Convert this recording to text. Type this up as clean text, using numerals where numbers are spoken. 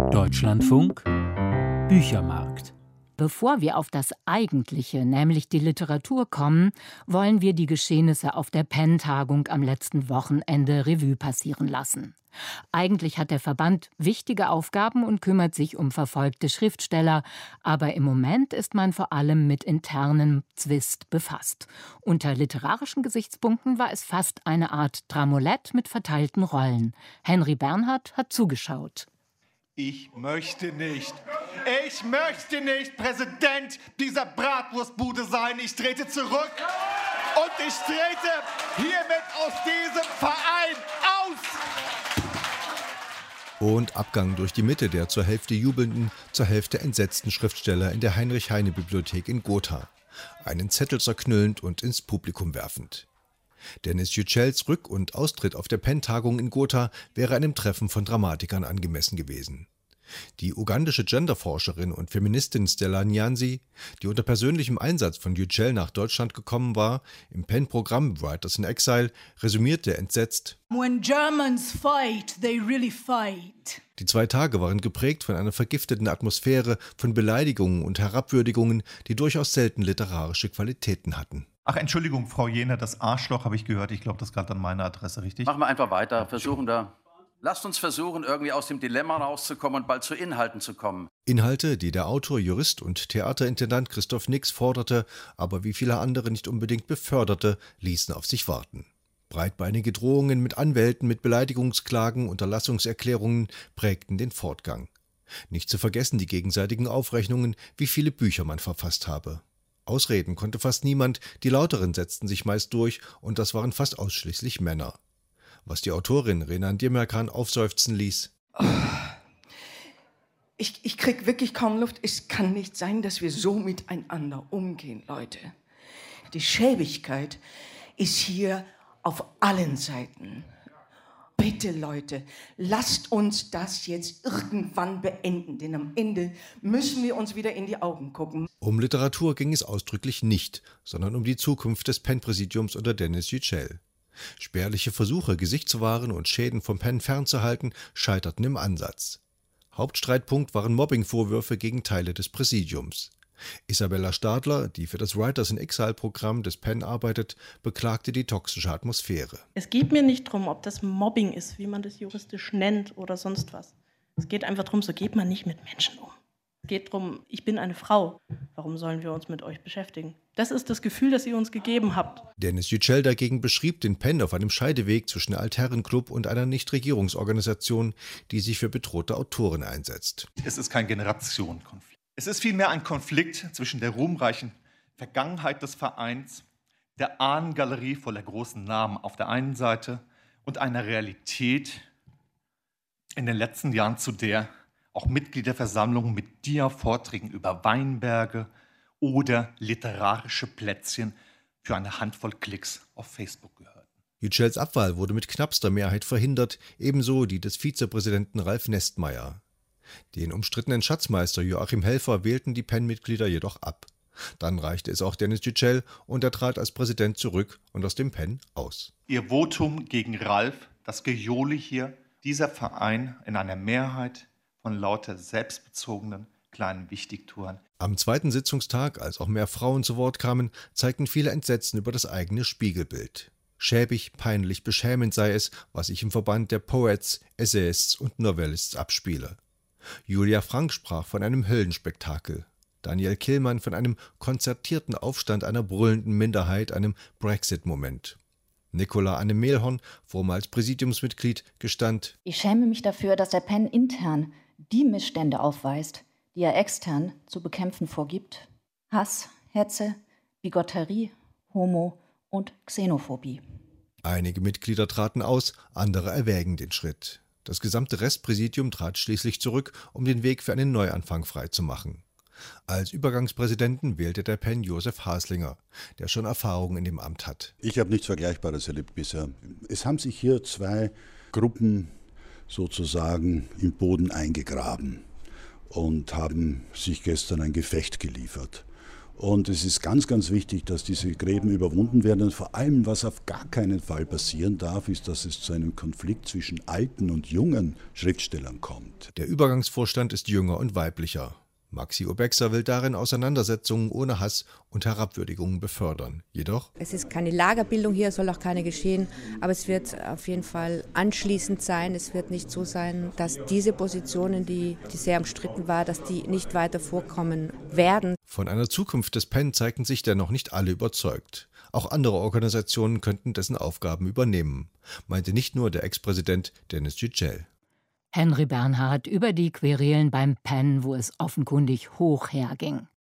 Deutschlandfunk Büchermarkt. Bevor wir auf das Eigentliche, nämlich die Literatur kommen, wollen wir die Geschehnisse auf der PEN-Tagung am letzten Wochenende Revue passieren lassen. Eigentlich hat der Verband wichtige Aufgaben und kümmert sich um verfolgte Schriftsteller, aber im Moment ist man vor allem mit internem Zwist befasst. Unter literarischen Gesichtspunkten war es fast eine Art Dramolett mit verteilten Rollen. Henry Bernhard hat zugeschaut. Ich möchte nicht Präsident dieser Bratwurstbude sein. Ich trete zurück und ich trete hiermit aus diesem Verein aus. Und Abgang durch die Mitte der zur Hälfte jubelnden, zur Hälfte entsetzten Schriftsteller in der Heinrich-Heine-Bibliothek in Gotha. Einen Zettel zerknüllend und ins Publikum werfend. Denis Yücels Rück- und Austritt auf der PEN-Tagung in Gotha wäre einem Treffen von Dramatikern angemessen gewesen. Die ugandische Genderforscherin und Feministin Stella Nyanzi, die unter persönlichem Einsatz von Yücel nach Deutschland gekommen war, im PEN-Programm Writers in Exile, resümierte entsetzt: When Germans fight, they really fight. Die 2 Tage waren geprägt von einer vergifteten Atmosphäre, von Beleidigungen und Herabwürdigungen, die durchaus selten literarische Qualitäten hatten. Ach, Entschuldigung, Frau Jehner, das Arschloch habe ich gehört. Ich glaube, das galt an meine Adresse, richtig? Machen wir einfach weiter, Lasst uns versuchen, irgendwie aus dem Dilemma rauszukommen und bald zu Inhalten zu kommen. Inhalte, die der Autor, Jurist und Theaterintendant Christoph Nix forderte, aber wie viele andere nicht unbedingt beförderte, ließen auf sich warten. Breitbeinige Drohungen mit Anwälten, mit Beleidigungsklagen, Unterlassungserklärungen prägten den Fortgang. Nicht zu vergessen die gegenseitigen Aufrechnungen, wie viele Bücher man verfasst habe. Ausreden konnte fast niemand, die Lauteren setzten sich meist durch, und das waren fast ausschließlich Männer. Was die Autorin Renan Demirkan aufseufzen ließ. Ich krieg wirklich kaum Luft. Es kann nicht sein, dass wir so miteinander umgehen, Leute. Die Schäbigkeit ist hier auf allen Seiten. Bitte, Leute, lasst uns das jetzt irgendwann beenden, denn am Ende müssen wir uns wieder in die Augen gucken. Um Literatur ging es ausdrücklich nicht, sondern um die Zukunft des PEN-Präsidiums unter Denis Yücel. Spärliche Versuche, Gesicht zu wahren und Schäden vom PEN fernzuhalten, scheiterten im Ansatz. Hauptstreitpunkt waren Mobbingvorwürfe gegen Teile des Präsidiums. Isabella Stadler, die für das Writers in Exile-Programm des PEN arbeitet, beklagte die toxische Atmosphäre. Es geht mir nicht darum, ob das Mobbing ist, wie man das juristisch nennt oder sonst was. Es geht einfach darum, so geht man nicht mit Menschen um. Es geht darum, ich bin eine Frau. Warum sollen wir uns mit euch beschäftigen? Das ist das Gefühl, das ihr uns gegeben habt. Denis Yücel dagegen beschrieb den PEN auf einem Scheideweg zwischen Altherrenclub und einer Nichtregierungsorganisation, die sich für bedrohte Autoren einsetzt. Es ist kein Generationenkonflikt. Es ist vielmehr ein Konflikt zwischen der ruhmreichen Vergangenheit des Vereins, der Ahnengalerie voller großen Namen auf der einen Seite und einer Realität in den letzten Jahren, zu der auch Mitgliederversammlungen mit Dia-Vorträgen über Weinberge oder literarische Plätzchen für eine Handvoll Klicks auf Facebook gehörten. Yücels Abwahl wurde mit knappster Mehrheit verhindert, ebenso die des Vizepräsidenten Ralf Nestmeier. Den umstrittenen Schatzmeister Joachim Helfer wählten die PEN-Mitglieder jedoch ab. Dann reichte es auch Denis Yücel und er trat als Präsident zurück und aus dem PEN aus. Ihr Votum gegen Ralf, das Gejohle hier, dieser Verein in einer Mehrheit von lauter selbstbezogenen kleinen Wichtigtouren. Am 2. Sitzungstag, als auch mehr Frauen zu Wort kamen, zeigten viele Entsetzen über das eigene Spiegelbild. Schäbig, peinlich, beschämend sei es, was sich im Verband der Poets, Essayists und Novellists abspiele. Julia Frank sprach von einem Höllenspektakel. Daniel Killmann von einem konzertierten Aufstand einer brüllenden Minderheit, einem Brexit-Moment. Nicola Anne Mehlhorn, vormals Präsidiumsmitglied, gestand: Ich schäme mich dafür, dass der PEN intern die Missstände aufweist, die er extern zu bekämpfen vorgibt. Hass, Hetze, Bigotterie, Homo- und Xenophobie. Einige Mitglieder traten aus, andere erwägen den Schritt. Das gesamte Restpräsidium trat schließlich zurück, um den Weg für einen Neuanfang freizumachen. Als Übergangspräsidenten wählte der PEN Josef Haslinger, der schon Erfahrung in dem Amt hat. Ich habe nichts Vergleichbares erlebt bisher. Es haben sich hier 2 Gruppen sozusagen im Boden eingegraben und haben sich gestern ein Gefecht geliefert. Und es ist ganz, ganz wichtig, dass diese Gräben überwunden werden. Und vor allem, was auf gar keinen Fall passieren darf, ist, dass es zu einem Konflikt zwischen alten und jungen Schriftstellern kommt. Der Übergangsvorstand ist jünger und weiblicher. Maxi Obexer will darin Auseinandersetzungen ohne Hass und Herabwürdigungen befördern. Jedoch: Es ist keine Lagerbildung hier, soll auch keine geschehen, aber es wird auf jeden Fall anschließend sein. Es wird nicht so sein, dass diese Positionen, die sehr umstritten war, dass die nicht weiter vorkommen werden. Von einer Zukunft des PEN zeigten sich dennoch nicht alle überzeugt. Auch andere Organisationen könnten dessen Aufgaben übernehmen, meinte nicht nur der Ex-Präsident Denis Yücel. Henry Bernhard über die Querelen beim PEN, wo es offenkundig hoch herging.